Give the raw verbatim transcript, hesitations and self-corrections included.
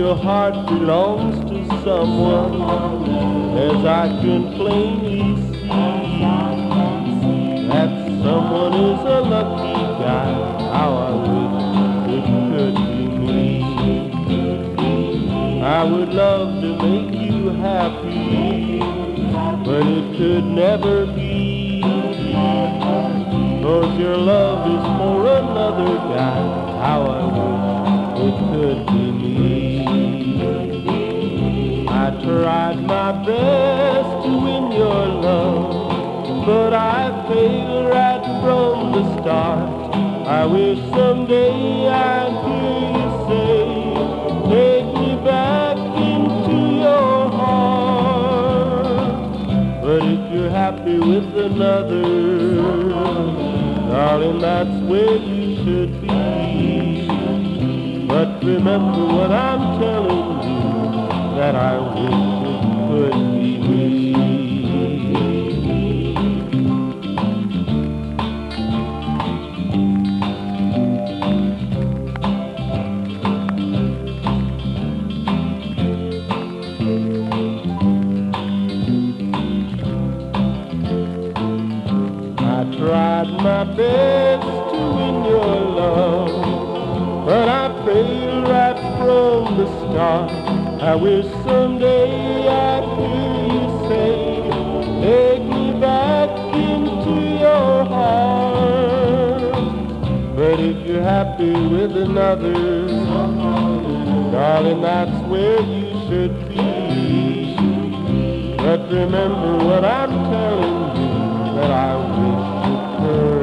your heart belongs to someone, as I can plainly see, that someone is a lucky guy. How I wish it could be me. I would love to make you happy, but it could never be. 'Cause your love is for another guy. How I wish it could be me. I tried my best to win your love, but I failed right from the start. I wish someday I'd hear you say, take me back into your heart. But if you're happy with another, darling, that's where you should be. But remember what I'm telling you, that I wish it could be me. I tried my best to win your love, but I failed right from the start. I wish someday I'd hear you say, take me back into your heart. But if you're happy with another, darling, that's where you should be. But remember what I'm telling you, that I wish you could.